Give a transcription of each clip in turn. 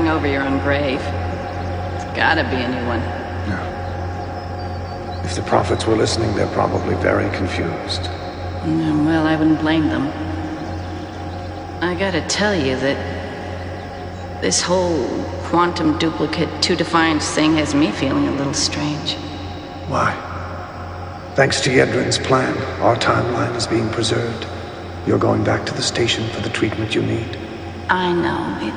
covering over your own grave. It's gotta be a new one. Yeah. If the prophets were listening, they're probably very confused. Well, I wouldn't blame them. I gotta tell you that this whole quantum duplicate two-defiance thing has me feeling a little strange. Why? Thanks to Yedrin's plan, our timeline is being preserved. You're going back to the station for the treatment you need. I know.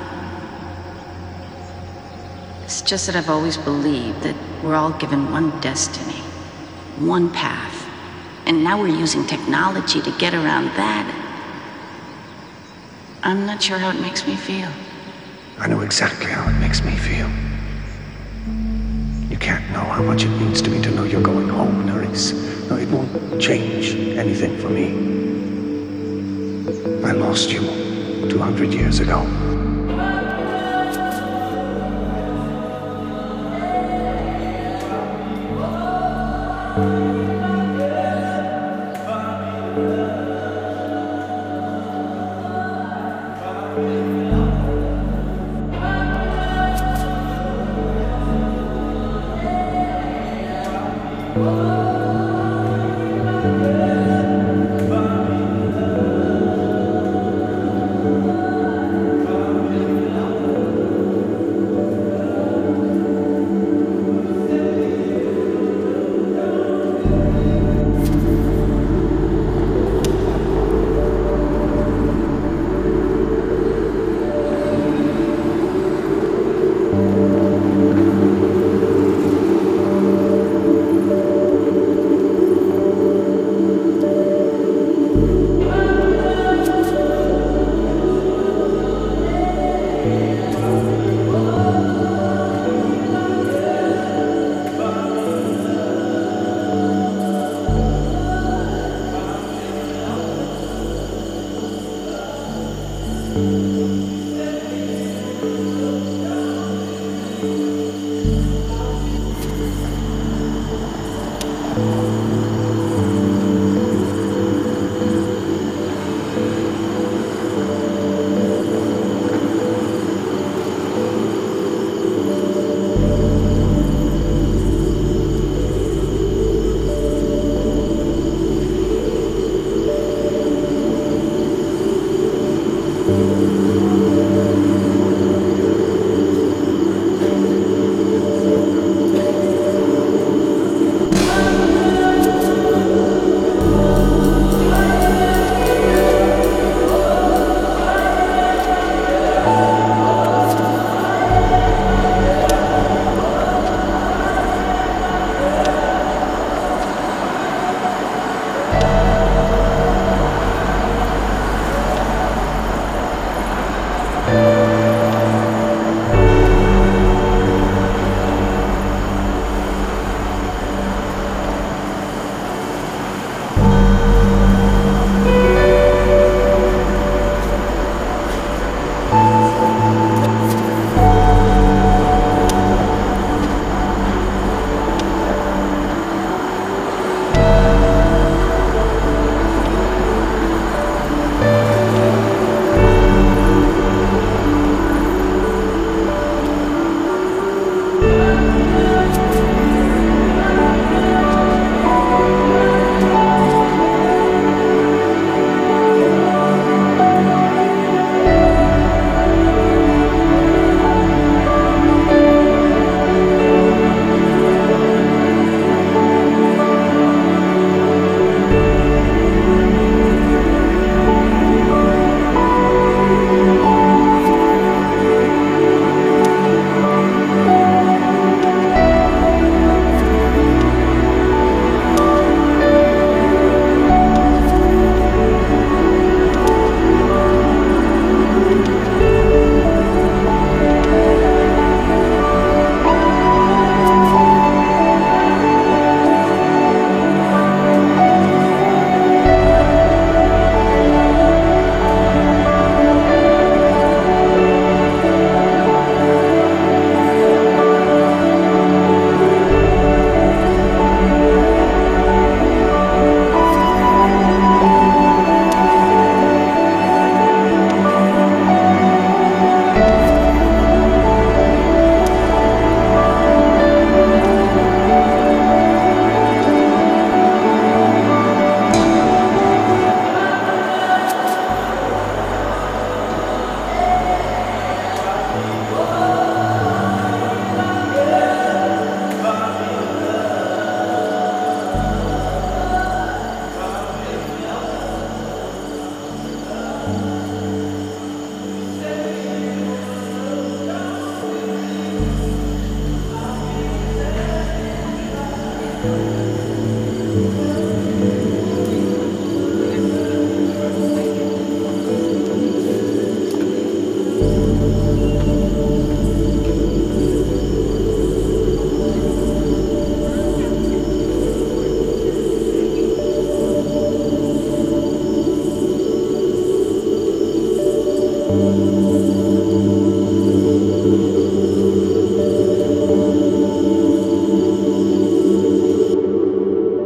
It's just that I've always believed that we're all given one destiny, one path. And now we're using technology to get around that. I'm not sure how it makes me feel. I know exactly how it makes me feel. You can't know how much it means to me to know you're going home, Nerys. No, it won't change anything for me. I lost you 200 years ago.